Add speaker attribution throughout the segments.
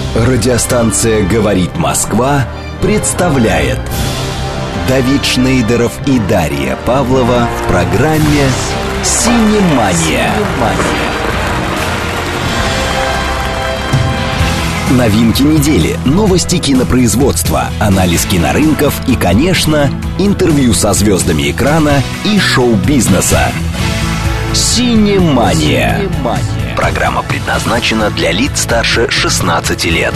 Speaker 1: Радиостанция «Говорит Москва» представляет Давид Шнейдеров и Дарья Павлова в программе «Синемания». Новинки недели, новости кинопроизводства, анализ кинорынков и, конечно, интервью со звездами экрана и шоу-бизнеса. «Синемания». Программа предназначена для лиц старше 16 лет.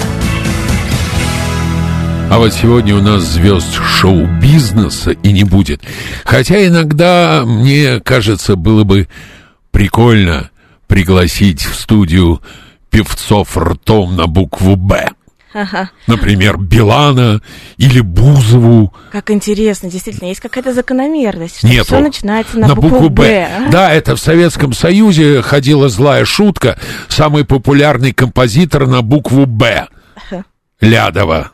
Speaker 2: А вот сегодня у нас звезд шоу-бизнеса и не будет. Хотя иногда, мне кажется, было бы прикольно пригласить в студию певцов ртом на букву «Б».
Speaker 3: Ага.
Speaker 2: Например, Билана или Бузову.
Speaker 3: Как интересно, действительно, есть какая-то закономерность, что
Speaker 2: Нету.
Speaker 3: все начинается на букву «Б».
Speaker 2: Да, это в Советском Союзе ходила злая шутка. Самый популярный композитор на букву «Б». Лядова.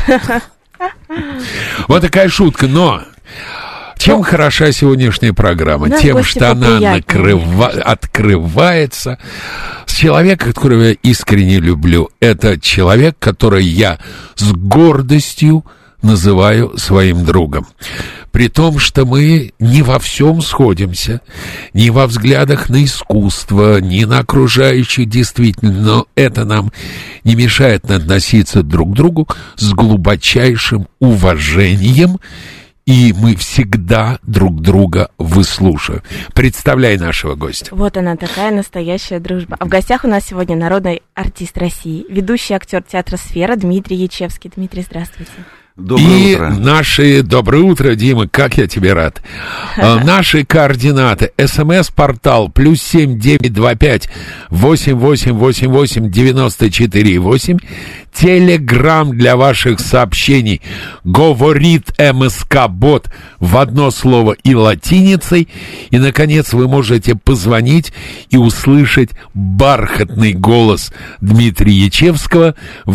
Speaker 2: Вот такая шутка, но... Чем хороша сегодняшняя программа? Тем, что она открывается с человека, которого я искренне люблю. Это человек, который я с гордостью называю своим другом. При том, что мы не во всем сходимся, ни во взглядах на искусство, ни на окружающую действительность, но это нам не мешает относиться друг к другу с глубочайшим уважением. И мы всегда друг друга выслушаем. Представляй нашего гостя.
Speaker 3: Вот она, такая настоящая дружба. А в гостях у нас сегодня народный артист России, ведущий актер театра «Сфера» Дмитрий Ячевский. Дмитрий, здравствуйте.
Speaker 2: Доброе утро. Доброе утро, Дима, как я тебе рад. Наши координаты. СМС-портал +7 925 8888 94,8. Телеграм для ваших сообщений. Говорит МСК-бот в одно слово и латиницей. И, наконец, вы можете позвонить и услышать бархатный голос Дмитрия Ячевского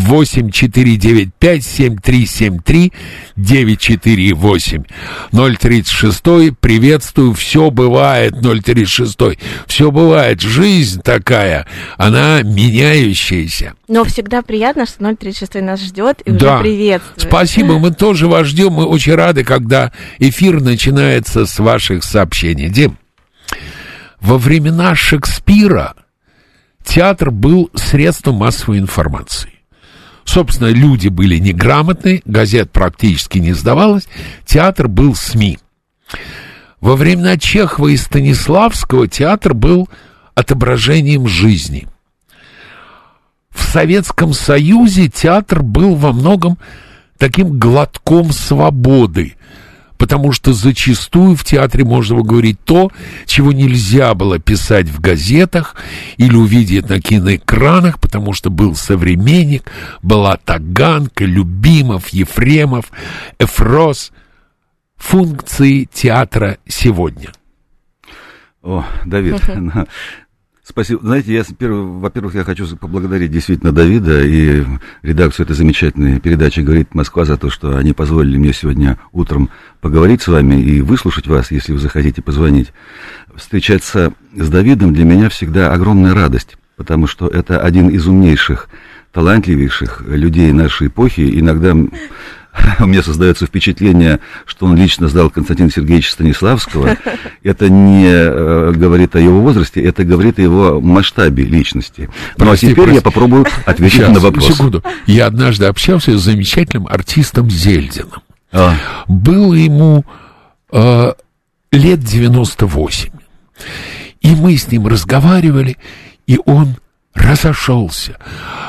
Speaker 2: 8495-7373-948. 036. Приветствую. Все бывает. 036. Все бывает. Жизнь такая. Она меняющаяся.
Speaker 3: Но всегда приятно, что 036 нас ждет и уже приветствует.
Speaker 2: Спасибо, мы тоже вас ждем. Мы очень рады, когда эфир начинается с ваших сообщений. Дим, во времена Шекспира театр был средством массовой информации. Собственно, люди были неграмотны, газет практически не сдавалось, театр был СМИ. Во времена Чехова и Станиславского театр был отображением жизни. В Советском Союзе театр был во многом таким глотком свободы, потому что зачастую в театре можно было говорить то, чего нельзя было писать в газетах или увидеть на киноэкранах, потому что был современник, была Таганка, Любимов, Ефремов, Эфрос. Функции театра сегодня.
Speaker 4: О, Давид, спасибо. Знаете, во-первых, я хочу поблагодарить действительно Давида и редакцию этой замечательной передачи «Говорит Москва» за то, что они позволили мне сегодня утром поговорить с вами и выслушать вас, если вы захотите позвонить. Встречаться с Давидом для меня всегда огромная радость, потому что это один из умнейших, талантливейших людей нашей эпохи. Иногда у меня создается впечатление, что он лично знал Константина Сергеевича Станиславского. Это не говорит о его возрасте, это говорит о его масштабе личности. Ну, а теперь я попробую ответить на вопрос.
Speaker 2: Секунду. Я однажды общался с замечательным артистом Зельдиным. Было ему лет 98. И мы с ним разговаривали, и он разошелся.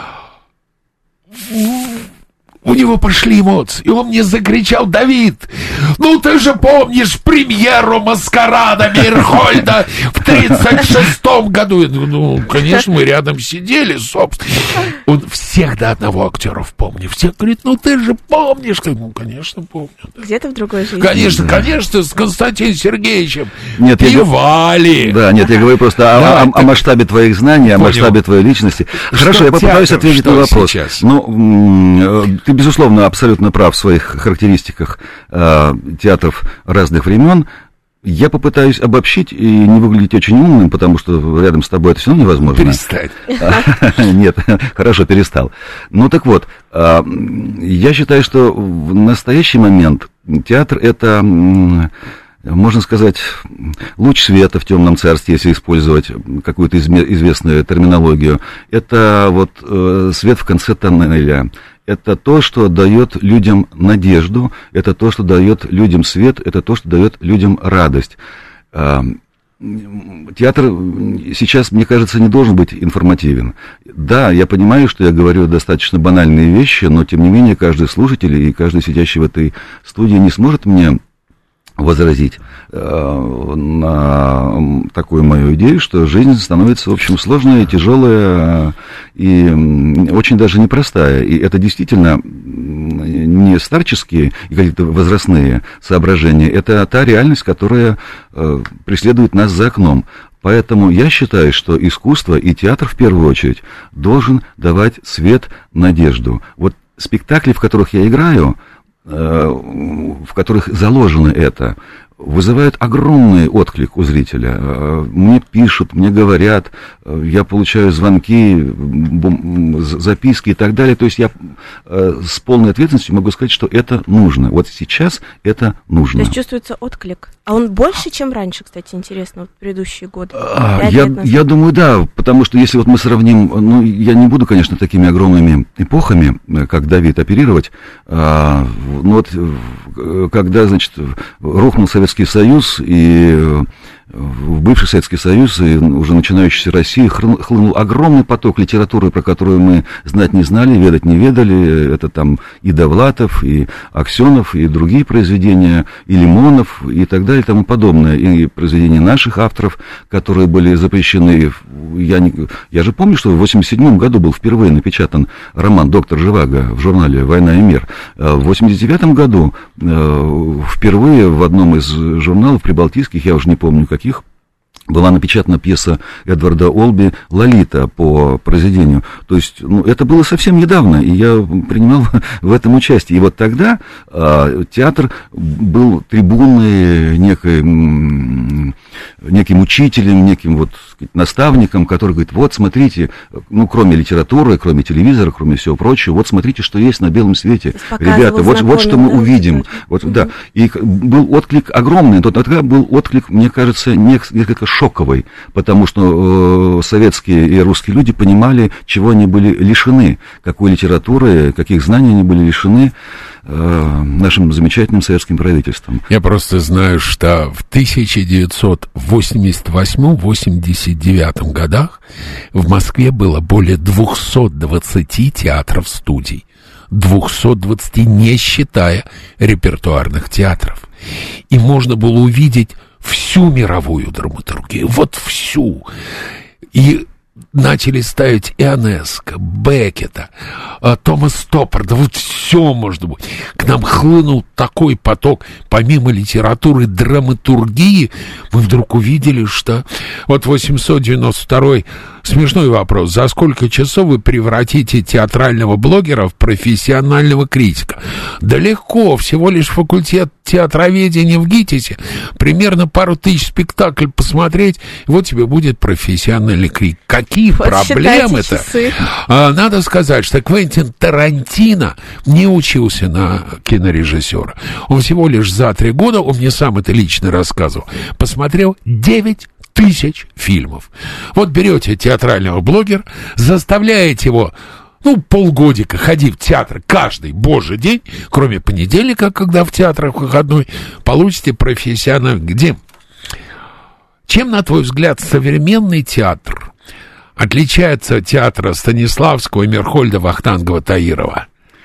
Speaker 2: У него пошли эмоции, и он мне закричал: Давид, ну ты же помнишь премьеру «Маскарада» Мейерхольда в 1936 году. Я думаю, ну, конечно, мы рядом сидели, собственно. Он всех до одного актеров помнит. Всех говорит: ну ты же помнишь. Ну, конечно, помню. Да.
Speaker 3: Где-то в другой жизни.
Speaker 2: Конечно, с Константином Сергеевичем.
Speaker 4: Нет,
Speaker 2: пивали.
Speaker 4: Да, нет, я говорю просто о масштабе твоих знаний, о масштабе твоей личности. Хорошо, я попытаюсь ответить на вопрос.
Speaker 2: Сейчас?
Speaker 4: Ну, ты, безусловно, абсолютно прав в своих характеристиках театров разных времен. Я попытаюсь обобщить и не выглядеть очень умным, потому что рядом с тобой это все равно невозможно.
Speaker 2: Перестань.
Speaker 4: Нет, хорошо, перестал. Ну так вот, я считаю, что в настоящий момент театр — это, можно сказать, луч света в темном царстве, если использовать какую-то известную терминологию. Это вот свет в конце тоннеля. Это то, что дает людям надежду, это то, что дает людям свет, это то, что дает людям радость. Театр сейчас, мне кажется, не должен быть информативен. Да, я понимаю, что я говорю достаточно банальные вещи, но, тем не менее, каждый слушатель и каждый сидящий в этой студии не сможет мне возразить на такую мою идею, что жизнь становится, в общем, сложная, тяжелая и очень даже непростая. И это действительно не старческие и какие-то возрастные соображения, это та реальность, которая преследует нас за окном. Поэтому я считаю, что искусство и театр, в первую очередь, должен давать свет, надежду. Вот спектакли, в которых я играю, в которых заложено это, вызывают огромный отклик у зрителя. Мне пишут, мне говорят, я получаю звонки, записки и так далее. То есть я с полной ответственностью могу сказать, что это нужно. Вот сейчас это нужно.
Speaker 3: То есть чувствуется отклик. А он больше, чем раньше, кстати, интересно, вот в предыдущие годы?
Speaker 4: Я думаю, да, потому что если вот мы сравним, ну, я не буду, конечно, такими огромными эпохами, как Давид, оперировать, но вот когда, значит, рухнул Советский Союз, и в бывший Советский Союз и уже начинающейся России хлынул огромный поток литературы, про которую мы знать не знали, ведать не ведали. Это там и Довлатов, и Аксенов, и другие произведения, и Лимонов, и так далее, и тому подобное. И произведения наших авторов, которые были запрещены. Я же помню, что в 1987 году был впервые напечатан роман «Доктор Живаго» в журнале «Война и мир». В 1989 году впервые в одном из журналов прибалтийских, я уже не помню каких, была напечатана пьеса Эдварда Олби «Лолита» по произведению. То есть, ну, это было совсем недавно, и я принимал в этом участие. И вот тогда театр был трибунной, неким учителем, неким вот наставником, который говорит: вот смотрите, ну, кроме литературы, кроме телевизора, кроме всего прочего, вот смотрите, что есть на белом свете. Ребята, вот что мы увидим. Вот, да. И был отклик огромный, но тогда был отклик, мне кажется, несколько шоковый, потому что советские и русские люди понимали, чего они были лишены, какой литературы, каких знаний они были лишены нашим замечательным советским правительством.
Speaker 2: Я просто знаю, что в 1988-89 годах в Москве было более 220 театров-студий. 220, не считая репертуарных театров. И можно было увидеть всю мировую драматургию, вот всю. И начали ставить Ионеско, Беккета, Тома Стоппарда, вот все можно было. К нам хлынул такой поток, помимо литературы, драматургии, мы вдруг увидели, что вот 892-й, смешной вопрос: за сколько часов вы превратите театрального блогера в профессионального критика? Да легко, всего лишь факультет театроведения в ГИТИСе, примерно пару тысяч спектаклей посмотреть, и вот тебе будет профессиональный критик. Какие вот проблемы-то? Надо сказать, что Квентин Тарантино не учился на кинорежиссера. Он всего лишь за 3 года, он мне сам это лично рассказывал, посмотрел 9 тысяч фильмов. Вот берете театрального блогера, заставляете его, ну, полгодика ходить в театр каждый божий день, кроме понедельника, когда в театрах выходной, получите профессионал. Где? Чем, на твой взгляд, современный театр отличается от театра Станиславского, Мирхольда, Вахтангова, Таирова?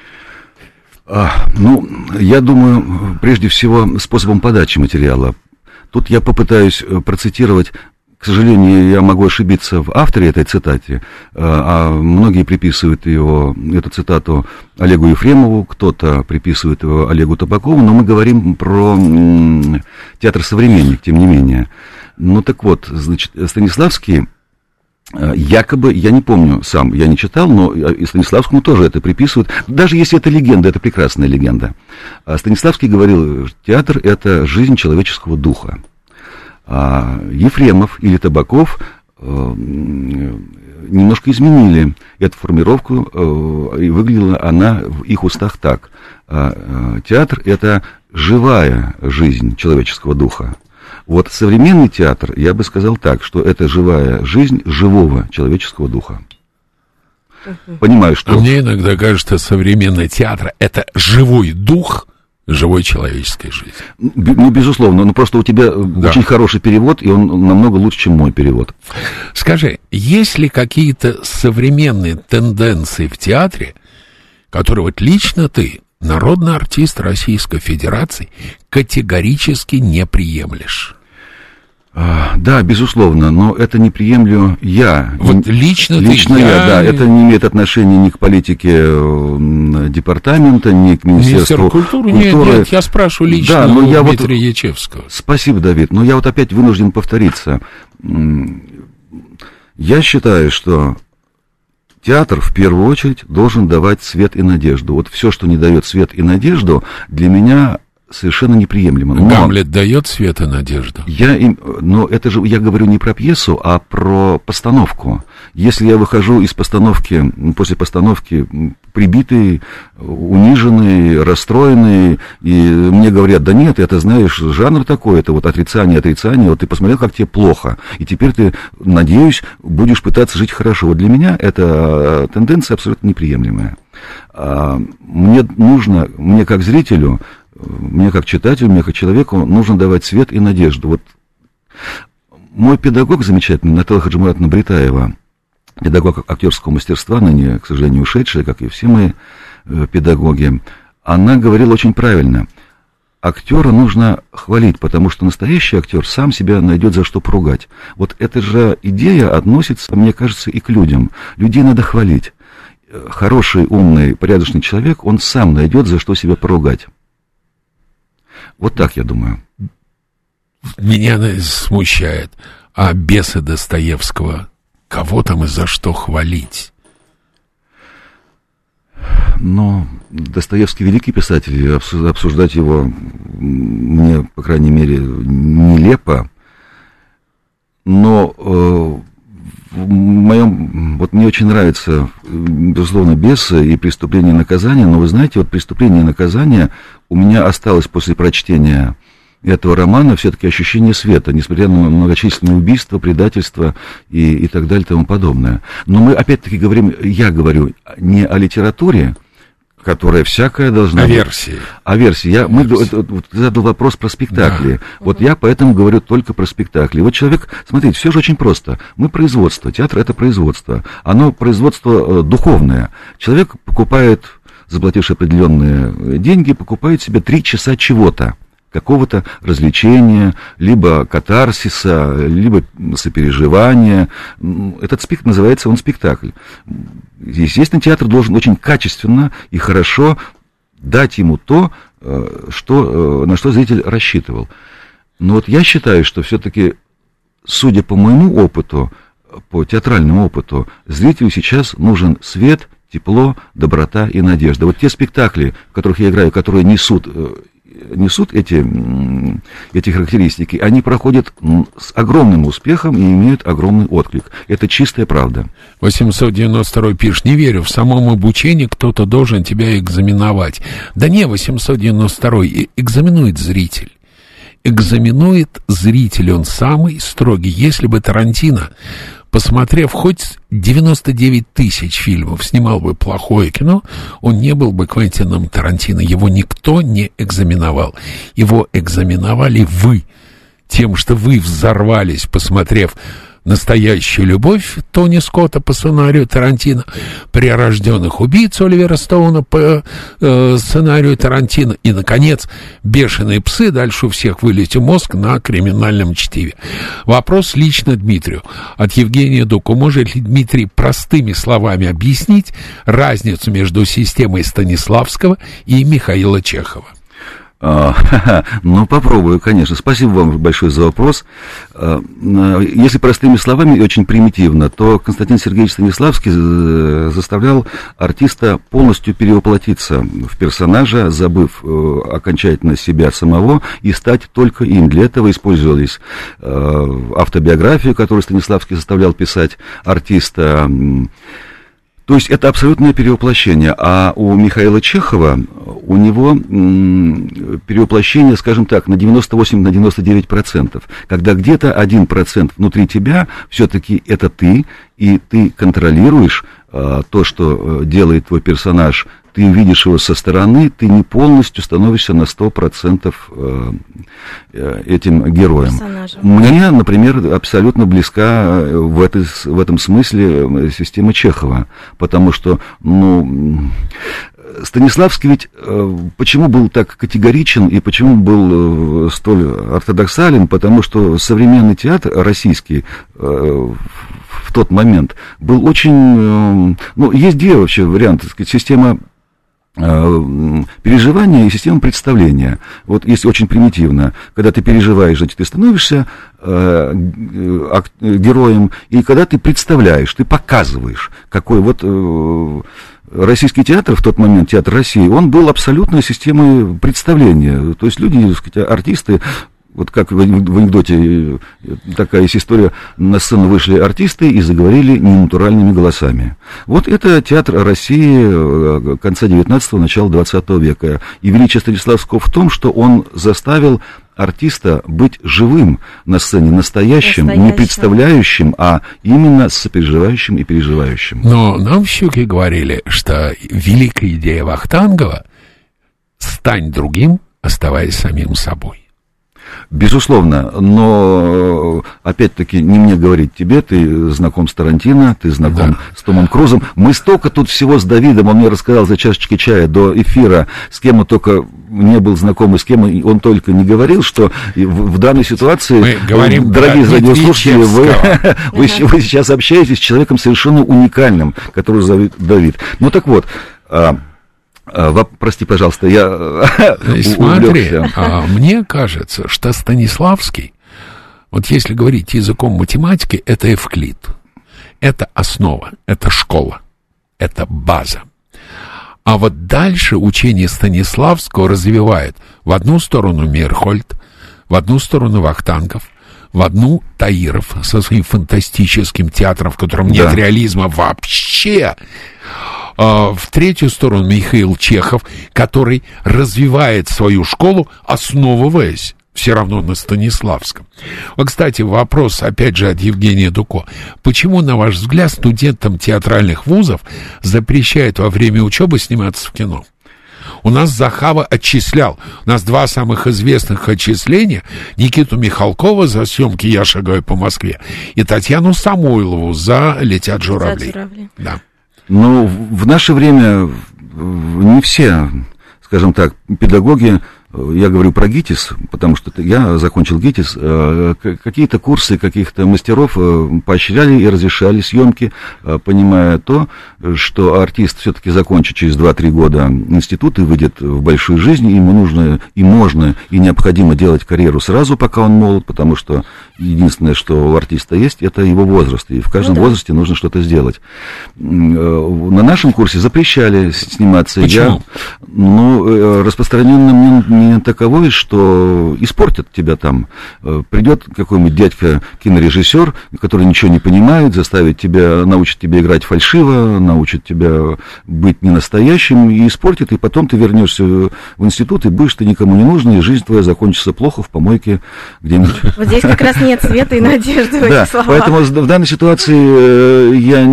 Speaker 4: Ну, я думаю, прежде всего, способом подачи материала. Тут я попытаюсь процитировать, к сожалению, я могу ошибиться в авторе этой цитаты, а многие приписывают эту цитату Олегу Ефремову, кто-то приписывает его Олегу Табакову, но мы говорим про театр «Современник», тем не менее. Ну так вот, значит, Станиславский, якобы, я не помню сам, я не читал, но и Станиславскому тоже это приписывают. Даже если это легенда, это прекрасная легенда. Станиславский говорил: театр — это жизнь человеческого духа. А Ефремов или Табаков немножко изменили эту формулировку, и выглядела она в их устах так. Театр – это живая жизнь человеческого духа. Вот современный театр, я бы сказал так, что это живая жизнь живого человеческого духа. Понимаю, что...
Speaker 2: Мне иногда кажется, современный театр – это живой дух живой человеческой жизни.
Speaker 4: Ну, безусловно, но просто у тебя очень хороший перевод, и он намного лучше, чем мой перевод.
Speaker 2: Скажи, есть ли какие-то современные тенденции в театре, которые вот лично ты, народный артист Российской Федерации, категорически не приемлешь?
Speaker 4: Да, безусловно, но это не приемлю я.
Speaker 2: Вот лично
Speaker 4: я, да, это не имеет отношения ни к политике департамента, ни к Министерству культуры.
Speaker 2: Нет, я спрашиваю лично Дмитрия Ячевского.
Speaker 4: Спасибо, Давид, но я вот опять вынужден повториться. Я считаю, что театр в первую очередь должен давать свет и надежду. Вот все, что не дает свет и надежду, для меня совершенно неприемлемо.
Speaker 2: Гамлет дает свет и надежду.
Speaker 4: Но это же я говорю не про пьесу, а про постановку. Если я выхожу из постановки, после постановки прибитый, униженный, расстроенный, и мне говорят, да нет, это, знаешь, жанр такой, это вот отрицание, вот ты посмотрел, как тебе плохо, и теперь ты, надеюсь, будешь пытаться жить хорошо. Вот для меня эта тенденция абсолютно неприемлемая. Мне как зрителю, мне как читателю, мне как человеку нужно давать свет и надежду. Вот мой педагог замечательный, Наталья Хаджимуратовна Бритаева, педагог актерского мастерства, ныне, к сожалению, ушедшая, как и все мои педагоги, она говорила очень правильно. Актера нужно хвалить, потому что настоящий актер сам себя найдет за что поругать. Вот эта же идея относится, мне кажется, и к людям. Людей надо хвалить. Хороший, умный, порядочный человек, он сам найдет за что себя поругать. Вот так я думаю.
Speaker 2: Меня смущает. А бесы Достоевского, кого там и за что хвалить?
Speaker 4: Но Достоевский великий писатель, обсуждать его мне, по крайней мере, нелепо. Но в моем... Вот мне очень нравится, безусловно, «Бесы» и «Преступление и наказание», но вы знаете, вот «Преступление и наказание» у меня осталось после прочтения этого романа все-таки ощущение света, несмотря на многочисленные убийства, предательства и так далее и тому подобное. Но мы опять-таки я говорю не о литературе, которая всякая должна быть. О версии. Ты задал вопрос про спектакли. Да. Вот я поэтому говорю только про спектакли. Вот человек, смотрите, все же очень просто. Мы производство, театр — это производство. Оно производство духовное. Человек покупает, заплативший определенные деньги, покупает себе 3 часа чего-то, какого-то развлечения, либо катарсиса, либо сопереживания. Этот спектакль называется спектакль. Естественно, театр должен очень качественно и хорошо дать ему то, на что зритель рассчитывал. Но вот я считаю, что все-таки, судя по моему опыту, по театральному опыту, зрителю сейчас нужен свет, тепло, доброта и надежда. Вот те спектакли, в которых я играю, которые несут эти характеристики, они проходят с огромным успехом и имеют огромный отклик. Это чистая правда.
Speaker 2: 892 пишет: не верю, в самом обучении кто-то должен тебя экзаменовать. Да не, 892 экзаменует зритель. Экзаменует зритель, он самый строгий. Если бы Тарантино, посмотрев хоть 99 тысяч фильмов, снимал бы плохое кино, он не был бы Квентином Тарантино. Его никто не экзаменовал. Его экзаменовали вы, тем, что вы взорвались, посмотрев «Настоящую любовь» Тони Скотта по сценарию Тарантино, «Прирожденных убийц» Оливера Стоуна по сценарию Тарантино и, наконец, «Бешеные псы». Дальше у всех вылетел мозг на «Криминальном чтиве». Вопрос лично Дмитрию. От Евгения Дуку. Может ли Дмитрий простыми словами объяснить разницу между системой Станиславского и Михаила Чехова?
Speaker 4: Ну, попробую, конечно. Спасибо вам большое за вопрос. Если простыми словами и очень примитивно, то Константин Сергеевич Станиславский заставлял артиста полностью перевоплотиться в персонажа, забыв окончательно себя самого, и стать только им. Для этого использовались автобиографию, которую Станиславский заставлял писать артиста. То есть это абсолютное перевоплощение. А у Михаила Чехова, у него перевоплощение, скажем так, на 98-99%. Когда где-то 1% внутри тебя все-таки это ты, и ты контролируешь то, что делает твой персонаж, ты видишь его со стороны, ты не полностью становишься на 100% этим героем. Персонажем. Мне, например, абсолютно близка в этом смысле система Чехова, потому что, Станиславский ведь почему был так категоричен и почему был столь ортодоксален, потому что современный театр российский в тот момент был очень... есть две вообще варианты, так сказать, система переживания и система представления. Вот если очень примитивно, когда ты переживаешь, значит, ты становишься героем, и когда ты представляешь, ты показываешь, какой вот российский театр в тот момент, театр России, он был абсолютной системой представления. То есть люди, так сказать, артисты, вот как в анекдоте такая есть история, на сцену вышли артисты и заговорили ненатуральными голосами. Вот это театр России конца 19-го, начала 20 века. И величие Станиславского в том, что он заставил артиста быть живым на сцене, настоящим, не представляющим, а именно сопереживающим и переживающим.
Speaker 2: Но нам в «Щуке» говорили, что великая идея Вахтангова — стань другим, оставаясь самим собой.
Speaker 4: Безусловно, но, опять-таки, не мне говорить тебе, ты знаком с Тарантино, ты знаком с Томом Крузом. Мы столько тут всего с Давидом, он мне рассказал за чашечкой чая до эфира, с кем он только не был знаком и с кем он только не говорил, что в данной ситуации,
Speaker 2: мы говорим,
Speaker 4: дорогие радиослушатели, вы сейчас общаетесь с человеком совершенно уникальным, который зовут Давид. Ну так вот... Прости, пожалуйста, я
Speaker 2: Смотри, мне кажется, что Станиславский, вот если говорить языком математики, это Евклид, это основа, это школа, это база. А вот дальше учение Станиславского развивает в одну сторону Мейерхольд, в одну сторону Вахтангов, в одну Таиров со своим фантастическим театром, в котором нет реализма вообще. В третью сторону Михаил Чехов, который развивает свою школу, основываясь все равно на Станиславском. Вот, кстати, вопрос, опять же, от Евгения Дуко. Почему, на ваш взгляд, студентам театральных вузов запрещают во время учебы сниматься в кино? У нас Захава отчислял. У нас два самых известных отчисления: Никиту Михалкова за съемки «Я шагаю по Москве» и Татьяну Самойлову за «Летят журавли». Да.
Speaker 4: Ну, в наше время не все, скажем так, педагоги, я говорю про ГИТИС, потому что я закончил ГИТИС, какие-то курсы каких-то мастеров поощряли и разрешали съемки, понимая то, что артист все-таки закончит через 2-3 года институт и выйдет в большую жизнь, ему нужно и можно, и необходимо делать карьеру сразу, пока он молод, потому что единственное, что у артиста есть, это его возраст, и в каждом возрасте нужно что-то сделать. На нашем курсе запрещали сниматься.
Speaker 2: Почему?
Speaker 4: Распространенное мнение таковое, что испортят тебя там. Придет какой-нибудь дядька-кинорежиссер, который ничего не понимает, заставит тебя, научит тебя играть фальшиво, научит тебя быть ненастоящим и испортит, и потом ты вернешься в институт, и будешь ты никому не нужен, и жизнь твоя закончится плохо в помойке где-нибудь.
Speaker 3: Вот здесь как раз нет света и надежды в этих словах.
Speaker 4: Поэтому в данной ситуации я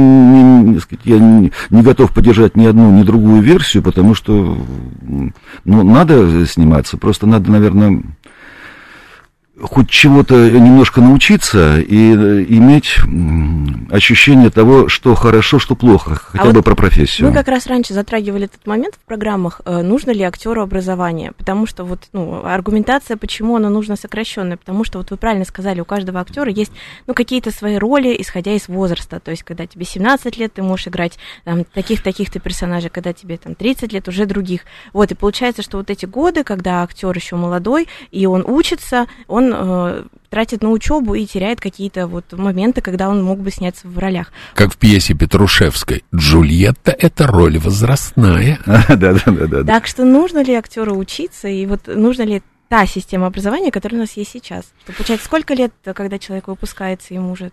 Speaker 4: не готов поддержать ни одну, ни другую версию, потому что надо сниматься, просто надо, наверное, хоть чего-то немножко научиться и иметь ощущение того, что хорошо, что плохо, хотя бы про профессию.
Speaker 3: Мы как раз раньше затрагивали этот момент в программах, нужно ли актеру образование, потому что вот, аргументация, почему оно нужно сокращенное, потому что вот вы правильно сказали, у каждого актера есть, какие-то свои роли, исходя из возраста, то есть когда тебе 17 лет, ты можешь играть таких-то персонажей, когда тебе 30 лет, уже других. Вот, и получается, что вот эти годы, когда актер еще молодой, и он учится, он тратит на учебу и теряет какие-то вот моменты, когда он мог бы сняться в ролях.
Speaker 2: Как в пьесе Петрушевской. Джульетта — это роль возрастная.
Speaker 4: Да.
Speaker 3: Так что нужно ли актеру учиться, и вот нужно ли та система образования, которая у нас есть сейчас? Получается, сколько лет, когда человек выпускается, ему уже...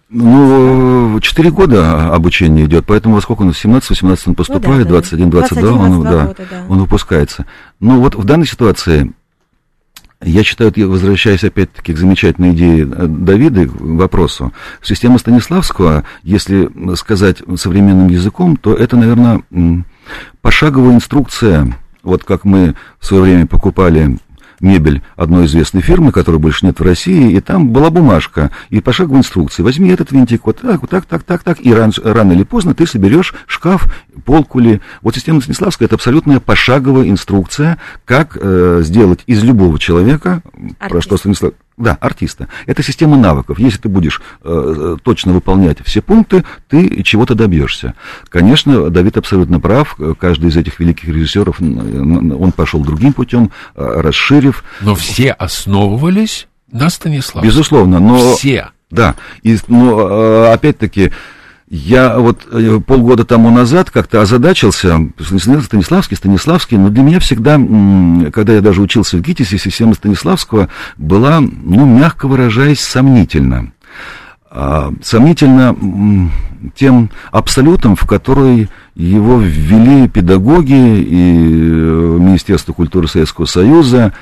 Speaker 4: 4 года обучение идет, поэтому сколько он, в 17-18 он поступает, 21-22 он выпускается. Вот в данной ситуации... Я считаю, возвращаясь опять-таки к замечательной идее Давида, к вопросу, система Станиславского, если сказать современным языком, то это, наверное, пошаговая инструкция, вот как мы в свое время покупали мебель одной известной фирмы, которой больше нет в России, и там была бумажка, и пошаговая инструкция. Возьми этот винтик, вот так, и рано или поздно ты соберешь шкаф, полку ли. Вот система Станиславская — это абсолютная пошаговая инструкция, как сделать из любого человека, про что Станислав... Да, артиста. Это система навыков. Если ты будешь точно выполнять все пункты, ты чего-то добьешься. Конечно, Давид абсолютно прав. Каждый из этих великих режиссеров, он пошел другим путем, расширив.
Speaker 2: Но все основывались на Станиславском.
Speaker 4: Безусловно, но...
Speaker 2: Все.
Speaker 4: Да, но опять-таки... Я вот полгода тому назад как-то озадачился, Станиславский, но для меня всегда, когда я даже учился в ГИТИСе, система Станиславского была, мягко выражаясь, сомнительна. Сомнительно тем абсолютом, в который его ввели педагоги и Министерство культуры Советского Союза.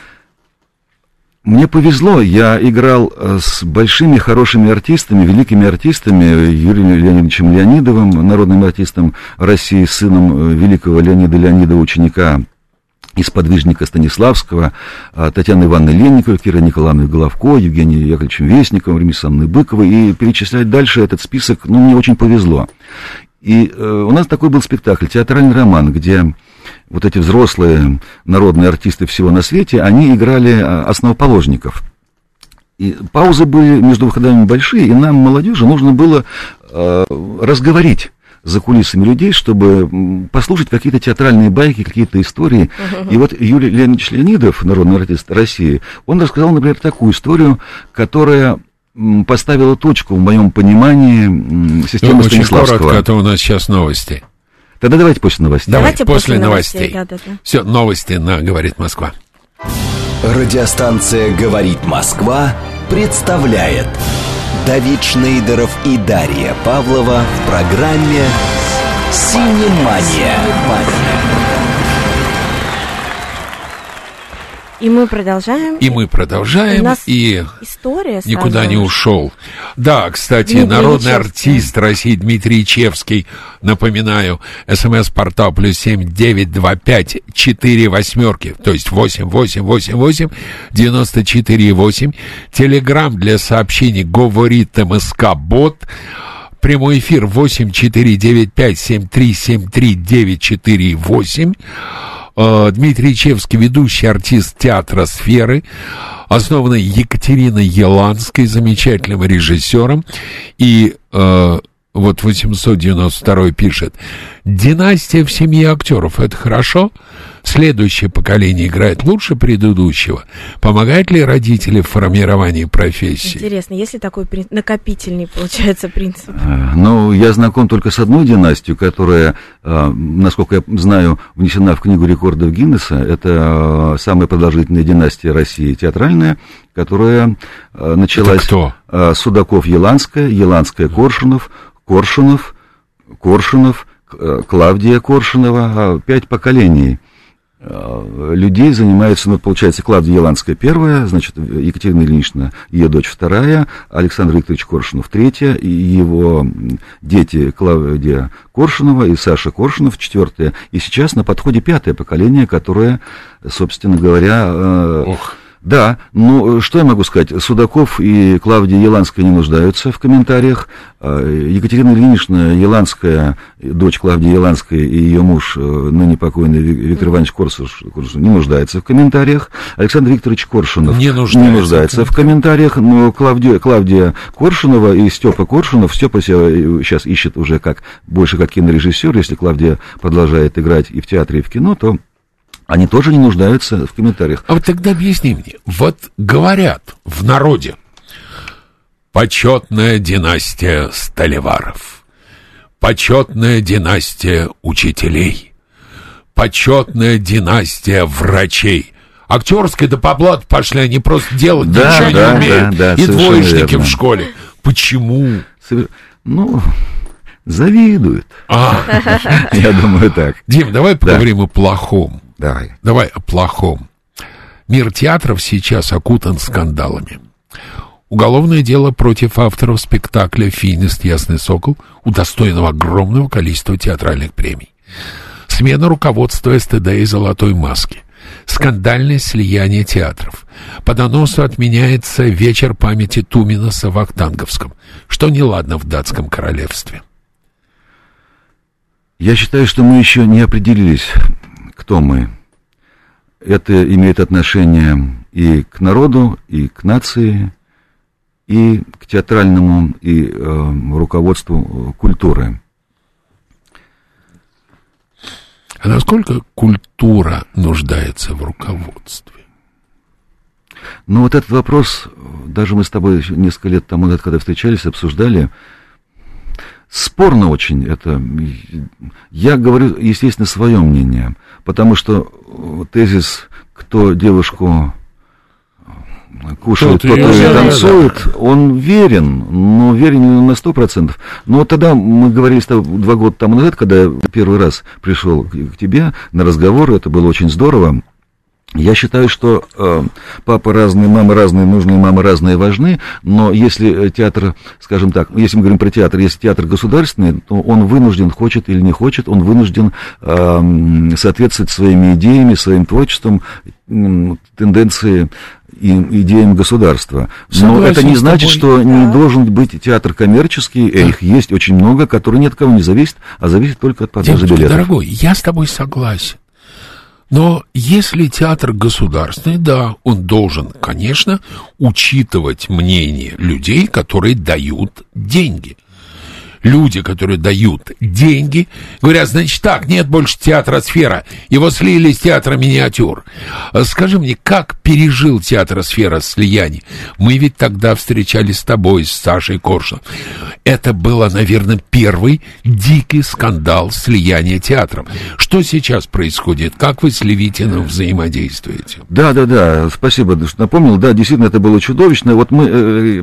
Speaker 4: Мне повезло, я играл с большими, хорошими артистами, великими артистами, Юрием Леонидовичем Леонидовым, народным артистом России, сыном великого Леонида Леонидова, ученика и сподвижника Станиславского, Татьяной Ивановной Ленниковой, Кирой Николаевной Головко, Евгением Яковлевичем Вестниковым, Ремиссой Быковой, и перечислять дальше этот список, мне очень повезло. И у нас такой был спектакль, театральный роман, где... Вот эти взрослые народные артисты всего на свете, они играли основоположников. И паузы были между выходами большие, и нам, молодежи, нужно было разговорить за кулисами людей, чтобы послушать какие-то театральные байки, какие-то истории. И вот Юрий Леонидович Леонидов, народный артист России, он рассказал, например, такую историю, которая... поставила точку в моем понимании системы Станиславского.
Speaker 2: Очень коротко, а то у нас сейчас новости.
Speaker 4: Тогда давайте после новостей.
Speaker 2: Давайте после новостей.
Speaker 3: Да.
Speaker 2: Все, новости на «Говорит Москва».
Speaker 1: Радиостанция «Говорит Москва» представляет Давид Шнейдеров и Дарья Павлова в программе «Синемания».
Speaker 3: И мы продолжаем.
Speaker 2: У нас
Speaker 3: история
Speaker 2: никуда не ушел. Да, кстати,
Speaker 3: Дмитрий
Speaker 2: народный
Speaker 3: Ячевский.
Speaker 2: артист России Дмитрий Ячевский, напоминаю, СМС-портал +7 925 4 восьмерки, то есть 8888 94 8. Телеграм для сообщений «Говорит МСК Бот». Прямой эфир 8495 7373 948. Дмитрий Ячевский, ведущий артист театра «Сферы», основанный Екатериной Еланской, замечательным режиссером. И вот 892 пишет: «Династия в семье актеров — это хорошо? Следующее поколение играет лучше предыдущего. Помогают ли родители в формировании профессии?»
Speaker 3: Интересно, есть ли такой накопительный, получается, принцип?
Speaker 4: Я знаком только с одной династией, которая, насколько я знаю, внесена в книгу рекордов Гиннесса. Это самая продолжительная династия России театральная, которая началась...
Speaker 2: Это кто?
Speaker 4: Судаков-Еланская, Еланская-Коршунов, Коршунов, Клавдия Коршунова, 5 поколений людей занимаются, получается, Клавдия Еланская первая, значит, Екатерина Ильинична, ее дочь вторая, Александр Викторович Коршунов третья, и его дети Клавдия Коршунова и Саша Коршунов четвертая, и сейчас на подходе 5-е поколение, которое, собственно говоря, Да, ну, что я могу сказать? Судаков и Клавдия Еланская не нуждаются в комментариях. Екатерина Ильинична Еланская, дочь Клавдии Еланской, и ее муж, ныне покойный Виктор Иванович Коршунов, не нуждается в комментариях. Александр Викторович Коршунов не нуждается в комментариях, но Клавдия Коршунова и Степа Коршунов, Степа себя сейчас ищет уже больше как кинорежиссер. Если Клавдия продолжает играть и в театре, и в кино, то они тоже не нуждаются в комментариях.
Speaker 2: А вот тогда объясни мне, вот говорят в народе: почетная династия столеваров, почетная династия учителей, почетная династия врачей. Актерской да по блату пошли, они просто делать ничего не умеют. И двоечники в школе. Почему?
Speaker 4: Ну, завидуют. Я думаю так.
Speaker 2: Дим, давай поговорим о плохом.
Speaker 4: Давай
Speaker 2: о плохом. Мир театров сейчас окутан скандалами. Уголовное дело против авторов спектакля «Финист. Ясный сокол», удостоенного огромного количества театральных премий. Смена руководства СТД и «Золотой маски». Скандальное слияние театров. По доносу отменяется вечер памяти Туминаса в Вахтанговском. Что неладно в датском королевстве?
Speaker 4: Я считаю, что мы еще не определились, кто мы. Это имеет отношение и к народу, и к нации, и к театральному, и руководству культуры.
Speaker 2: А насколько культура нуждается в руководстве?
Speaker 4: Ну, вот этот вопрос, даже мы с тобой еще несколько лет тому назад, когда встречались, обсуждали, спорно очень это. Я говорю, естественно, свое мнение, потому что тезис «кто девушку кушает, тот и танцует», он верен, но верен на 100%. Но вот тогда мы говорили с тобой 2 года тому назад, когда я первый раз пришел к тебе на разговор, это было очень здорово. Я считаю, что папы разные, мамы разные, нужные мамы разные, важны, но если театр, скажем так, если мы говорим про театр, если театр государственный, то он вынужден, хочет или не хочет, он вынужден соответствовать своими идеями, своим творчеством, тенденции и идеям государства. Но это не значит, что не должен быть театр коммерческий, их есть очень много, который ни от кого не зависит, а зависит только от продажи билетов.
Speaker 2: Дорогой, я с тобой согласен. Но если театр государственный, да, он должен, конечно, учитывать мнение людей, которые дают деньги. Люди, которые дают деньги, говорят, значит так, нет больше театра «Сфера», его слили с театра «Миниатюр». Скажи мне, как пережил театр «Сфера» слияние? Мы ведь тогда встречались с тобой, с Сашей Коршуновым. Это было, наверное, первый дикий скандал слияния театров. Что сейчас происходит? Как вы с Левитиным взаимодействуете?
Speaker 4: Да, спасибо, что напомнил. Да, действительно, это было чудовищно. Вот я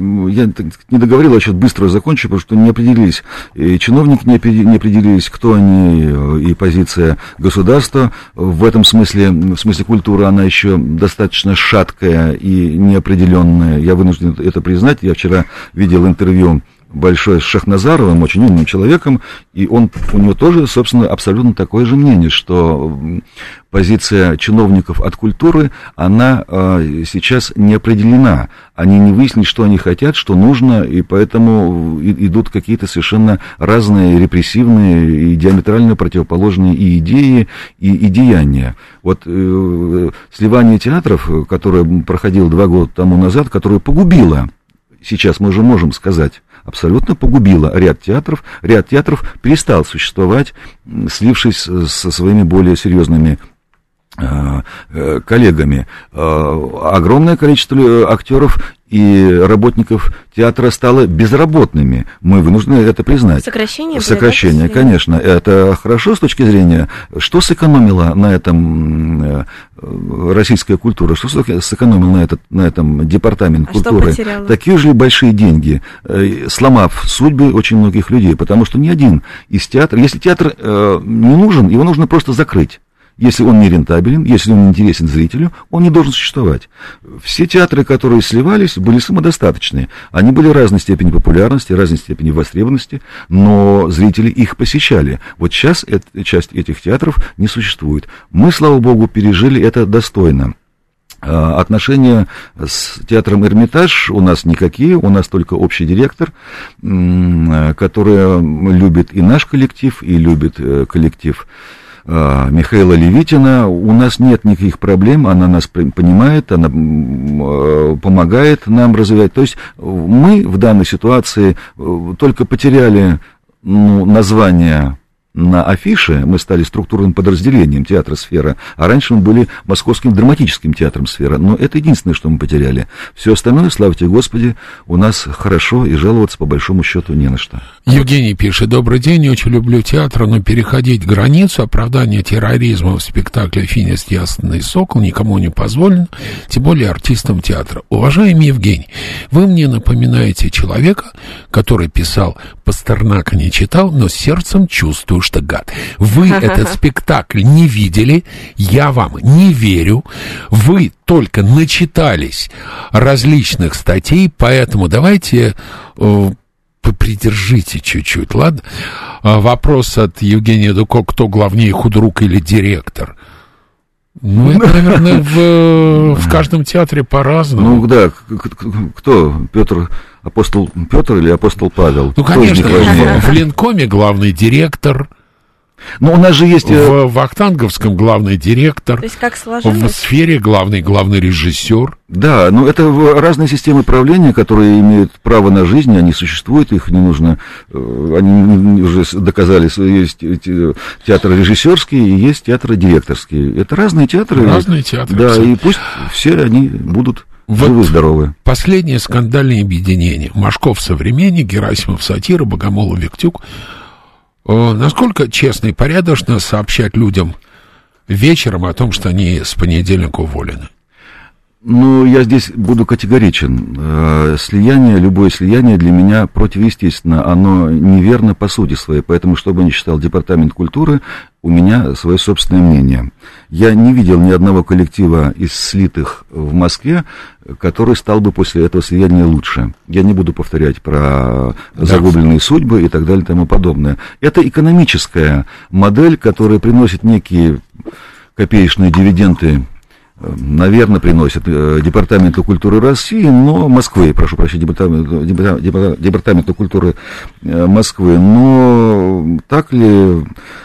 Speaker 4: не договорил, я сейчас быстро закончу, потому что не определились. И чиновники не определились, кто они, и позиция государства. В этом смысле, в смысле культуры, она еще достаточно шаткая и неопределенная. Я вынужден это признать. Я вчера видел интервью большое с Шахназаровым, очень умным человеком, и у него тоже, собственно, абсолютно такое же мнение, что позиция чиновников от культуры, она сейчас не определена. Они не выяснили, что они хотят, что нужно, и поэтому идут какие-то совершенно разные репрессивные и диаметрально противоположные и идеи, и деяния. Вот сливание театров, которое проходило 2 года тому назад, которое погубило, сейчас мы уже можем сказать, абсолютно погубила ряд театров. Ряд театров перестал существовать, слившись со своими более серьезными коллегами. Огромное количество актеров и работников театра стало безработными. Мы вынуждены это признать. Сокращение, конечно. Это хорошо с точки зрения, что сэкономила на этом российская культура, что сэкономила на этом департамент культуры. Такие же большие деньги, сломав судьбы очень многих людей, потому что ни один из театров, если театр не нужен, его нужно просто закрыть. Если он не рентабелен, если он не интересен зрителю, он не должен существовать. Все театры, которые сливались, были самодостаточные. Они были разной степени популярности, разной степени востребованности, но зрители их посещали. Вот сейчас часть этих театров не существует. Мы, слава богу, пережили это достойно. Отношения с театром «Эрмитаж» у нас никакие, у нас только общий директор, который любит и наш коллектив, и любит коллектив Михаила Левитина. У нас нет никаких проблем, она нас понимает, она помогает нам развивать. То есть мы в данной ситуации только потеряли название на афише, мы стали структурным подразделением театра «Сфера», а раньше мы были Московским драматическим театром «Сфера». Но это единственное, что мы потеряли. Все остальное, слава тебе, Господи, у нас хорошо, и жаловаться по большому счету не на что.
Speaker 2: Евгений пишет: добрый день, очень люблю театр, но переходить границу оправдания терроризма в спектакле «Финист, Ясный Сокол» никому не позволено, тем более артистам театра. Уважаемый Евгений, вы мне напоминаете человека, который писал: Пастернака не читал, но сердцем чувствую, что гад. Вы этот спектакль не видели, я вам не верю, вы только начитались различных статей, поэтому давайте попридержите чуть-чуть, ладно? Вопрос от Евгения Дуко: кто главнее, худрук или директор? Ну, это, наверное, в каждом театре по-разному.
Speaker 4: Ну, да, кто? Апостол Петр или апостол Павел?
Speaker 2: Ну, конечно, в Ленкоме главный директор.
Speaker 4: Но у нас же есть...
Speaker 2: В Вахтанговском главный директор.
Speaker 3: То есть как сложилось?
Speaker 2: В «Сфере» главный режиссер.
Speaker 4: Да, но это разные системы правления, которые имеют право на жизнь, они существуют, их не нужно... Они уже доказали, что есть театры режиссерские и есть театры директорские. Это разные театры.
Speaker 2: Разные театры.
Speaker 4: Да, и пусть все они будут... живы-здоровы.
Speaker 2: Последнее скандальное объединение. Машков «Современник», Герасимов «Сатира», Богомолов «Виктюк». Насколько честно и порядочно сообщать людям вечером о том, что они с понедельника уволены?
Speaker 4: Ну, я здесь буду категоричен. Любое слияние для меня противоестественно. Оно неверно по сути своей. Поэтому, что бы ни считал Департамент культуры, у меня свое собственное мнение. Я не видел ни одного коллектива из слитых в Москве, который стал бы после этого слияния лучше. Я не буду повторять про загубленные судьбы и так далее и тому подобное. Это экономическая модель, которая приносит некие копеечные дивиденды, наверное, приносит Департаменту культуры России, но Москвы, прошу прощения, Департаменту культуры Москвы, но так ли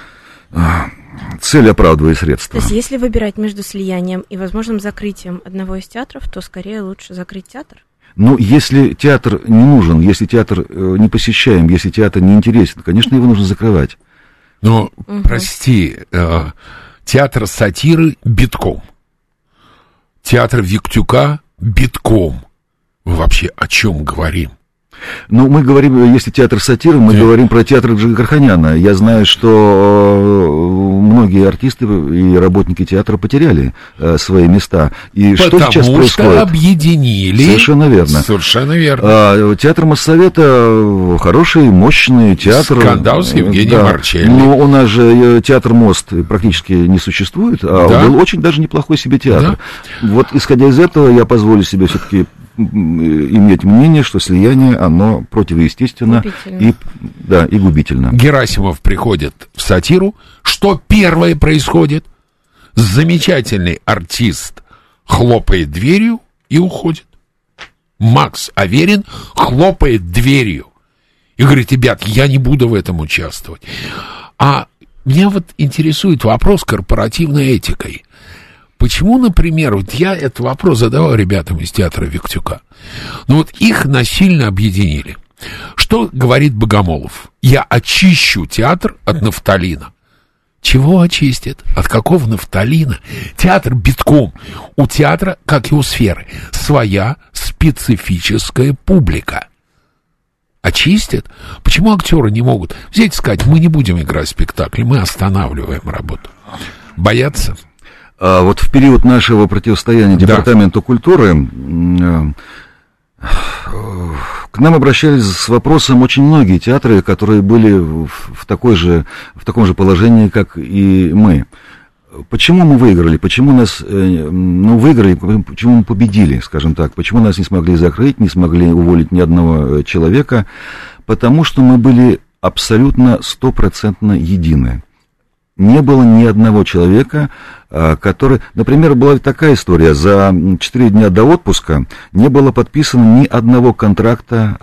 Speaker 4: цель оправдывает средства?
Speaker 3: То есть, если выбирать между слиянием и возможным закрытием одного из театров, то скорее лучше закрыть театр?
Speaker 4: Ну, если театр не нужен, если театр не посещаем, если театр не интересен, конечно, его нужно закрывать.
Speaker 2: Но, прости, театр «Сатиры» битком. Театр Виктюка битком. Мы вообще о чем говорим?
Speaker 4: Ну, мы говорим, если театр «Сатиры», мы говорим про театр Джигарханяна. Я знаю, что многие артисты и работники театра потеряли свои места. И что сейчас происходит?
Speaker 2: Потому что объединили.
Speaker 4: Совершенно верно.
Speaker 2: Совершенно верно.
Speaker 4: Театр Моссовета хороший, мощный театр.
Speaker 2: Скандал с Евгением Марчелли.
Speaker 4: Но у нас же театр «Мост» практически не существует, а был очень даже неплохой себе театр. Да. Вот, исходя из этого, я позволю себе все-таки иметь мнение, что слияние, оно противоестественно и губительно.
Speaker 2: Герасимов приходит в «Сатиру». Что первое происходит? Замечательный артист хлопает дверью и уходит. Макс Аверин хлопает дверью и говорит: ребят, я не буду в этом участвовать. А меня вот интересует вопрос корпоративной этикой. Почему, например, вот я этот вопрос задавал ребятам из театра Виктюка. Ну вот их насильно объединили. Что говорит Богомолов? Я очищу театр от нафталина. Чего очистит? От какого нафталина? Театр битком. У театра, как и у «Сферы», своя специфическая публика. Очистят? Почему актеры не могут взять и сказать: мы не будем играть в спектакле, мы останавливаем работу? Боятся?
Speaker 4: А вот в период нашего противостояния Департаменту культуры к нам обращались с вопросом очень многие театры, которые были в таком же положении, как и мы. Почему мы выиграли? Почему нас выиграли? Почему мы победили, скажем так? Почему нас не смогли закрыть, не смогли уволить ни одного человека? Потому что мы были абсолютно 100% едины. не было ни одного человека, который... Например, была такая история. За 4 дня до отпуска не было подписано ни одного контракта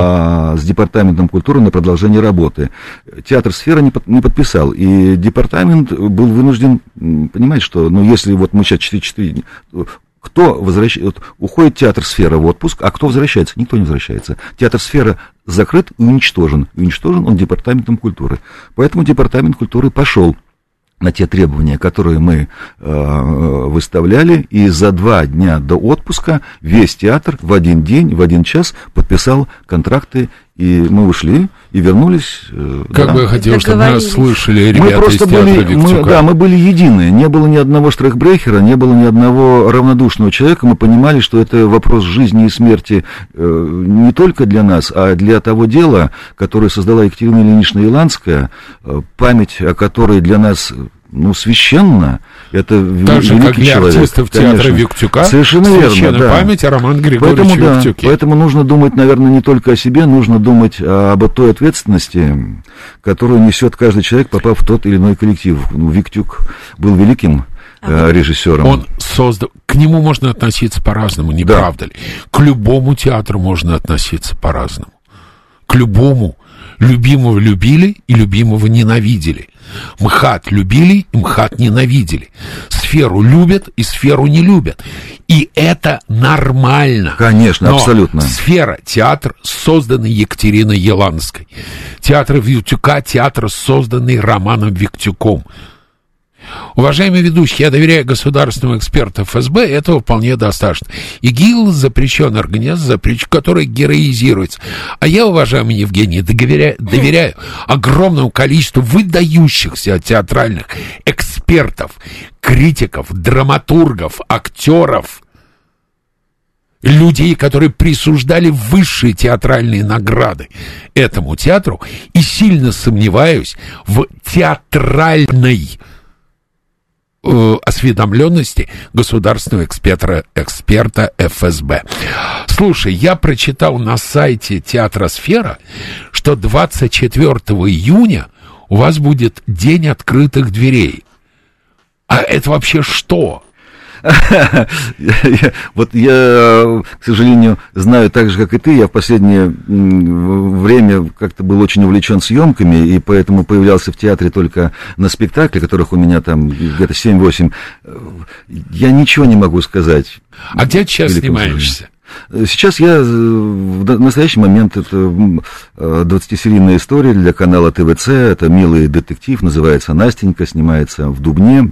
Speaker 4: с Департаментом культуры на продолжение работы. Театр «Сфера» не подписал. И департамент был вынужден понимать, что, если вот мы сейчас 4 дня... Кто возвращается? Уходит театр «Сфера» в отпуск, а кто возвращается? Никто не возвращается. Театр «Сфера» закрыт и уничтожен. И уничтожен он Департаментом культуры. Поэтому Департамент культуры пошел на те требования, которые мы выставляли, и за 2 дня до отпуска весь театр в один день, в 1 час подписал контракты, и мы ушли и вернулись.
Speaker 2: Как бы я хотел, чтобы нас слышали ребята из театра Виктюка.
Speaker 4: Мы были едины, не было ни одного штрейхбрехера, не было ни одного равнодушного человека, мы понимали, что это вопрос жизни и смерти не только для нас, а для того дела, которое создала Екатерина Ильинична Иландская, память о которой для нас... священно, это
Speaker 2: так же,
Speaker 4: великий
Speaker 2: как для
Speaker 4: человек,
Speaker 2: артистов театра Виктюка,
Speaker 4: совершенно верно, да.
Speaker 2: память о Романе Григорьевиче Виктюке.
Speaker 4: Поэтому нужно думать, наверное, не только о себе, нужно думать об той ответственности, которую несет каждый человек, попав в тот или иной коллектив. Виктюк был великим режиссером.
Speaker 2: Он создал... К нему можно относиться по-разному, не правда ли? К любому театру можно относиться по-разному. К любому. Любимого любили и любимого ненавидели. МХАТ любили и МХАТ ненавидели. Сферу любят и сферу не любят. И это нормально.
Speaker 4: Конечно, абсолютно.
Speaker 2: Сфера, театр, созданный Екатериной Еланской. Театр Виктюка, театр, созданный Романом Виктюком. Уважаемые ведущие, я доверяю государственному эксперту ФСБ, этого вполне достаточно. ИГИЛ запрещен организация, которая героизируется. А я, уважаемый Евгений, доверяю огромному количеству выдающихся театральных экспертов, критиков, драматургов, актеров, людей, которые присуждали высшие театральные награды этому театру, и сильно сомневаюсь в театральной осведомленности государственного эксперта ФСБ. Слушай, я прочитал на сайте театра «Сфера», что 24 июня у вас будет День открытых дверей. А это вообще что?
Speaker 4: Вот я, к сожалению, знаю так же, как и ты. Я в последнее время как-то был очень увлечен съемками, и поэтому появлялся в театре только на спектакле, которых у меня там где-то 7-8. Я ничего не могу сказать.
Speaker 2: А где ты сейчас снимаешься?
Speaker 4: Сейчас я в настоящий момент это 20-серийная история для канала ТВЦ. Это милый детектив, называется «Настенька», снимается в Дубне.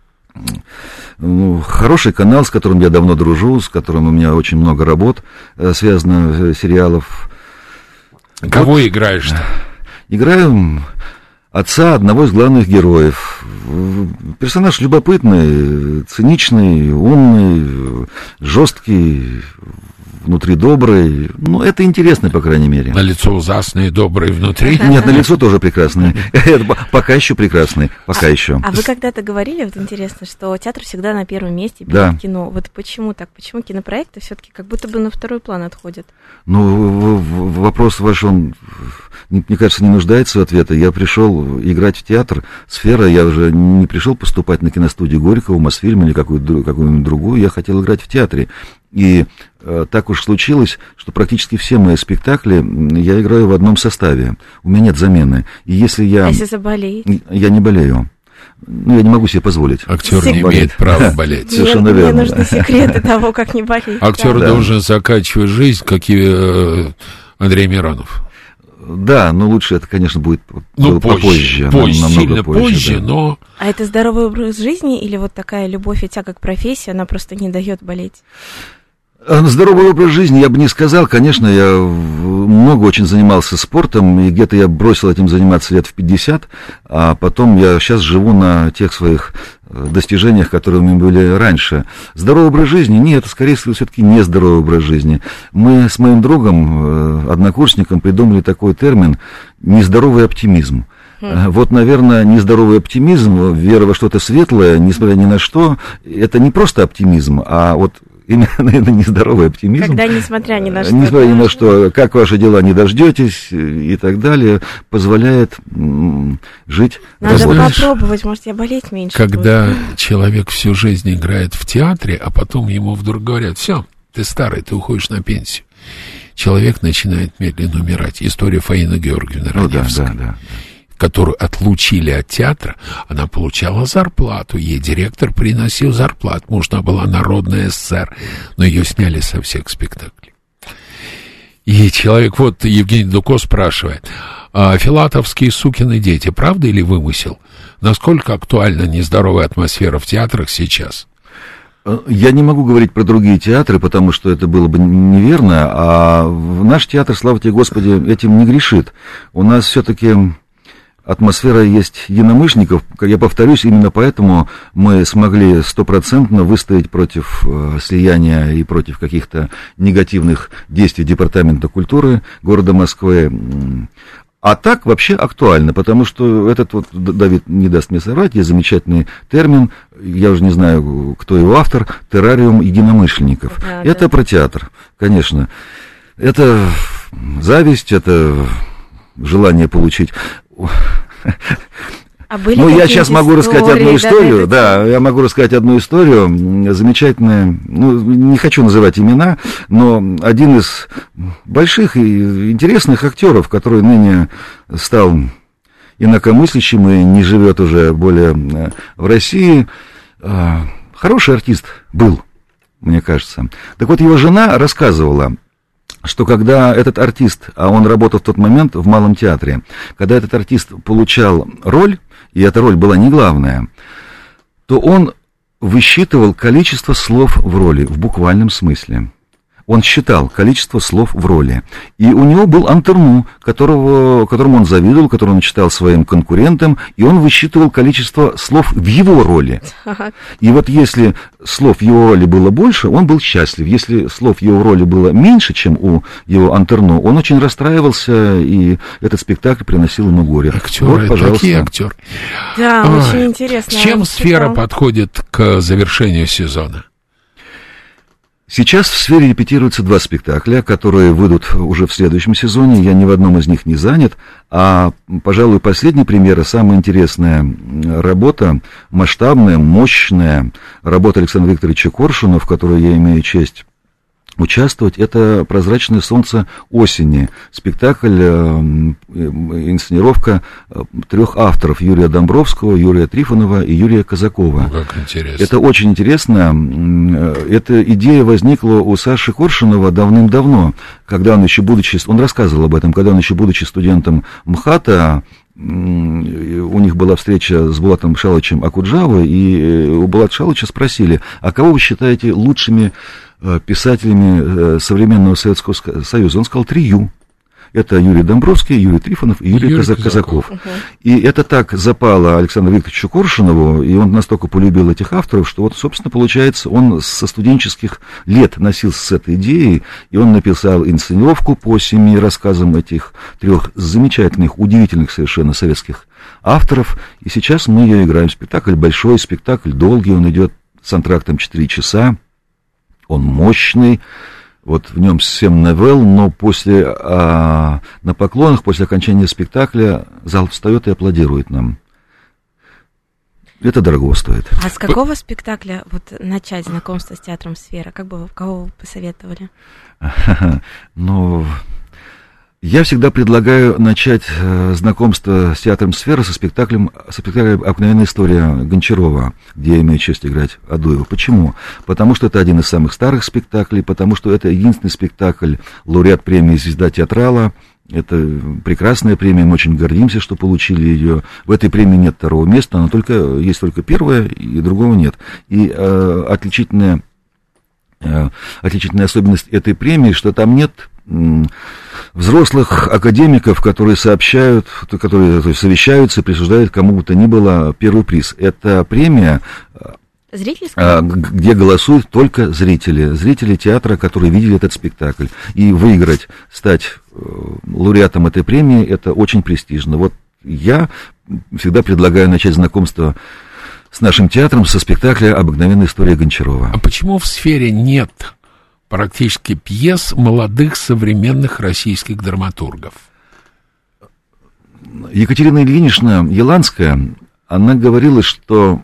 Speaker 4: Хороший канал, с которым я давно дружу, с которым у меня очень много работ связано, сериалов.
Speaker 2: Кого играешь-то?
Speaker 4: Играю отца одного из главных героев. Персонаж любопытный, циничный, умный, жесткий, внутри добрый. Это интересно, по крайней мере.
Speaker 2: На лицо ужасные, добрые внутри?
Speaker 4: Нет, на лицо тоже прекрасные. Пока еще прекрасные, пока еще.
Speaker 3: А вы когда-то говорили, вот интересно, что театр всегда на первом месте перед кино. Вот почему так? Почему кинопроекты все-таки как будто бы на второй план отходят?
Speaker 4: Вопрос ваш, он, мне кажется, не нуждается в ответе. Я пришел играть в театр «Сфера», я уже не пришел поступать на киностудию Горького, Мосфильм или какую-нибудь другую. Я хотел играть в театре. И так уж случилось, что практически все мои спектакли я играю в одном составе. У меня нет замены. И если я...
Speaker 3: А если заболеете?
Speaker 4: Я не болею. Я не могу себе позволить.
Speaker 2: Актер не имеет права болеть.
Speaker 4: Совершенно верно.
Speaker 3: Мне нужны секреты того, как не болеть.
Speaker 2: Актер должен заканчивать жизнь, как и Андрей Миронов.
Speaker 4: Да, но лучше это, конечно, будет попозже.
Speaker 2: Сильно позже, но...
Speaker 3: А это здоровый образ жизни или вот такая любовь и тяга к профессии, она просто не дает болеть?
Speaker 4: Здоровый образ жизни я бы не сказал. Конечно, я много очень занимался спортом, и где-то я бросил этим заниматься лет в 50, а потом я сейчас живу на тех своих достижениях, которые у меня были раньше. Здоровый образ жизни? Нет, это, скорее всего, все-таки не здоровый образ жизни. Мы с моим другом, однокурсником, придумали такой термин «нездоровый оптимизм». Вот, наверное, нездоровый оптимизм, вера во что-то светлое, несмотря ни на что, это не просто оптимизм, а вот наверное, нездоровый оптимизм.
Speaker 3: Когда, несмотря ни на что.
Speaker 4: Несмотря ни на что, как ваши дела, не дождетесь и так далее, позволяет жить.
Speaker 3: Надо попробовать, может, я болеть меньше
Speaker 2: Когда
Speaker 3: буду.
Speaker 2: человек всю жизнь играет в театре, а потом ему вдруг говорят: все, ты старый, ты уходишь на пенсию. Человек начинает медленно умирать. История Фаины Георгиевны Раневской,
Speaker 4: Да.
Speaker 2: которую отлучили от театра, она получала зарплату, ей директор приносил зарплату. Может, она была народная СССР, но ее сняли со всех спектаклей. И человек, вот Евгений Дуко спрашивает: филатовские сукины дети, правда или вымысел? Насколько актуальна нездоровая атмосфера в театрах сейчас?
Speaker 4: Я не могу говорить про другие театры, потому что это было бы неверно, а наш театр, слава тебе Господи, этим не грешит. У нас все-таки атмосфера есть единомышленников. Я повторюсь, именно поэтому мы смогли 100% выстоять против слияния и против каких-то негативных действий Департамента культуры города Москвы. А так вообще актуально, потому что этот вот, Давид не даст мне соврать, есть замечательный термин, я уже не знаю, кто его автор, террариум единомышленников. Да, это про театр, конечно. Это зависть, это желание получить... Ну, я сейчас могу рассказать одну историю, я могу рассказать одну историю, замечательная, не хочу называть имена, но один из больших и интересных актеров, который ныне стал инакомыслящим и не живет уже более в России, хороший артист был, мне кажется. Так вот, его жена рассказывала, что когда этот артист, а он работал в тот момент в Малом театре, когда этот артист получал роль, и эта роль была не главная, то он высчитывал количество слов в роли, в буквальном смысле. Он считал количество слов в роли. И у него был антурну, которому он завидовал, который он читал своим конкурентам, и он высчитывал количество слов в его роли. И вот если слов в его роли было больше, он был счастлив. Если слов в его роли было меньше, чем у его антурну, он очень расстраивался, и этот спектакль приносил ему горе.
Speaker 2: Актеры, вот, такие актеры.
Speaker 3: Да, очень интересно.
Speaker 2: С чем «Сфера» подходит к завершению сезона?
Speaker 4: Сейчас в «Сфере» репетируются 2 спектакля, которые выйдут уже в следующем сезоне. Я ни в одном из них не занят. А, пожалуй, последняя премьера, самая интересная работа, масштабная, мощная работа Александра Викторовича Коршуна, в которой я имею честь участвовать, это «Прозрачное солнце осени». Спектакль, инсценировка 3 авторов: Юрия Домбровского, Юрия Трифонова и Юрия Казакова.
Speaker 2: Как интересно.
Speaker 4: Это очень интересно. Эта идея возникла у Саши Коршунова давным-давно, когда он еще он рассказывал об этом, когда он еще будучи студентом МХАТа, у них была встреча с Булатом Шалычем Акуджавой, и у Булата Шалыча спросили: а кого вы считаете лучшими писателями современного Советского Союза? Он сказал 3 Это Юрий Домбровский, Юрий Трифонов и Юрий Казаков. И это так запало Александру Викторовичу Коршунову, и он настолько полюбил этих авторов, что вот, собственно, получается, он со студенческих лет носился с этой идеей, и он написал инсценировку по 7 рассказам этих 3 замечательных, удивительных совершенно советских авторов, и сейчас мы ее играем. Спектакль большой, спектакль долгий, он идет с антрактом 4 часа, он мощный. Вот в нем 7 новелл, но на поклонах, после окончания спекtakля, зал встает и аплодирует нам. Это дорого стоит.
Speaker 3: А с какого спектакля начать знакомство с театром «Сфера»? Кого вы посоветовали?
Speaker 4: Я всегда предлагаю начать знакомство с театром «Сфера» со спектаклем «Обыкновенная история» Гончарова, где я имею честь играть Адуева. Почему? Потому что это один из самых старых спектаклей, потому что это единственный спектакль, лауреат премии «Звезда театрала». Это прекрасная премия, мы очень гордимся, что получили ее. В этой премии нет 2-го места, есть только 1-е, и другого нет. И отличительная особенность этой премии, что там нет взрослых академиков, которые совещаются и присуждают кому бы то ни было 1-й приз. Это премия, где голосуют только зрители театра, которые видели этот спектакль. И стать лауреатом этой премии, это очень престижно. Вот я всегда предлагаю начать знакомство с нашим театром со спектакля «Обыкновенная история Гончарова».
Speaker 2: А почему в сфере нет практически пьес молодых современных российских драматургов?
Speaker 4: Екатерина Ильинична Еланская, она говорила, что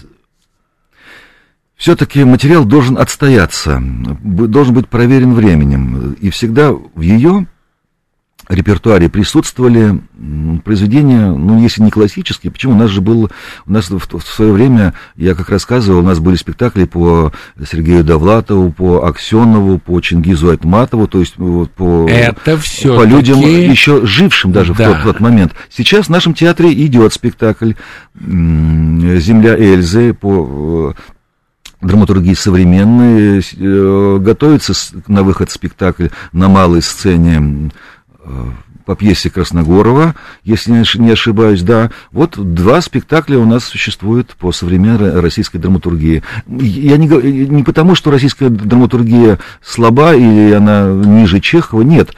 Speaker 4: все-таки материал должен отстояться, должен быть проверен временем. И всегда в ее репертуаре присутствовали произведения, ну, если не классические, почему? У нас в свое время, я как рассказывал, у нас были спектакли по Сергею Довлатову, по Аксенову, по Чингизу Айтматову, то есть по людям, еще жившим даже в тот момент. Сейчас в нашем театре идет спектакль «Земля Эльзы» по драматургии современной, готовится на выход спектакль на малой сцене по пьесе Красногорова, если не ошибаюсь, да. Вот 2 спектакля у нас существуют по современной российской драматургии. Я не потому, что российская драматургия слаба или она ниже Чехова, нет.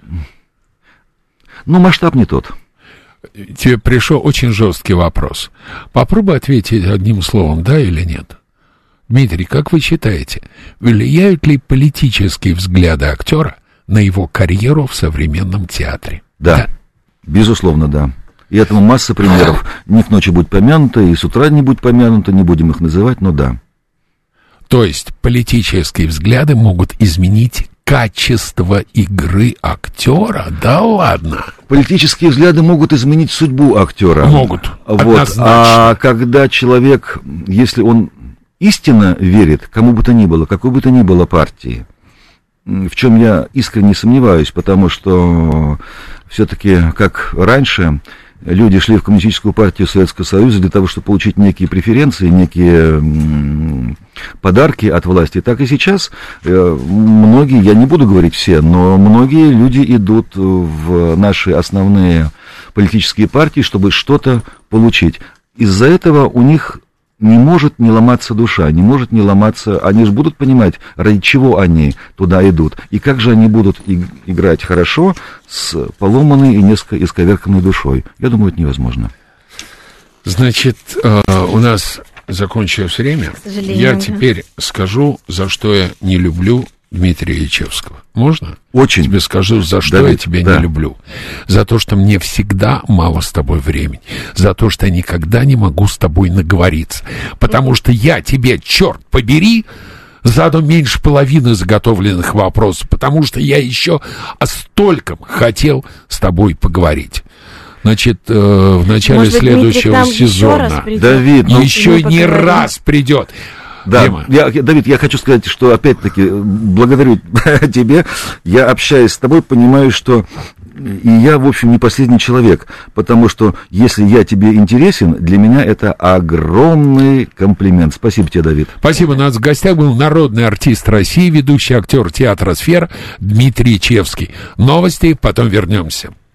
Speaker 4: Но масштаб не тот.
Speaker 2: Тебе пришел очень жесткий вопрос. Попробуй ответить одним словом, да или нет. Дмитрий, как вы считаете, влияют ли политические взгляды актера на его карьеру в современном театре?
Speaker 4: Да, безусловно, да. И этому масса примеров. Не к ночи будь помянуто, и с утра не будь помянуто, не будем их называть, но да.
Speaker 2: То есть политические взгляды могут изменить качество игры актера? Да ладно.
Speaker 4: Политические взгляды могут изменить судьбу актера.
Speaker 2: Могут, однозначно.
Speaker 4: А когда человек, если он истинно верит кому бы то ни было, какой бы то ни было партии, в чем я искренне сомневаюсь, потому что все-таки, как раньше, люди шли в Коммунистическую партию Советского Союза для того, чтобы получить некие преференции, некие подарки от власти, так и сейчас многие, я не буду говорить все, но многие люди идут в наши основные политические партии, чтобы что-то получить. Из-за этого у них не может не ломаться душа, не может не ломаться, они же будут понимать, ради чего они туда идут, и как же они будут играть хорошо с поломанной и несколько исковерканной душой. Я думаю, это невозможно.
Speaker 2: Значит, у нас закончилось время. Я теперь скажу, за что я не люблю Дмитрия Ячевского. Можно?
Speaker 4: Очень.
Speaker 2: Тебе скажу, за что я тебя не люблю. За то, что мне всегда мало с тобой времени. За то, что я никогда не могу с тобой наговориться. Потому что я тебе, черт побери, задам меньше половины заготовленных вопросов. Потому что я еще о стольком хотел с тобой поговорить. Значит, в начале следующего сезона
Speaker 4: Давид,
Speaker 2: еще не раз придет.
Speaker 4: Да, Давид, я хочу сказать, что опять-таки благодарю тебе. Я, общаясь с тобой, понимаю, что и я, в общем, не последний человек, потому что если я тебе интересен, для меня это огромный комплимент. Спасибо тебе, Давид.
Speaker 2: Спасибо. У нас в гостях был народный артист России, ведущий актер театра «Сфера» Дмитрий Ячевский. Новости, потом вернемся.